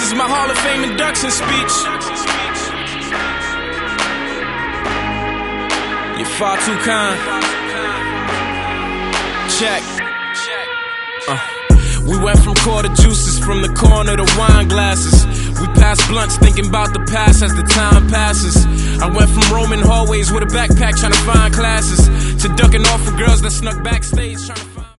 is my Hall of Fame induction speech. You're far too kind. Check. We went from quarter juices, from the corner to wine glasses. We passed blunts, thinking about the past as the time passes. I went from roaming hallways with a backpack trying to find classes, to ducking off for girls that snuck backstage trying to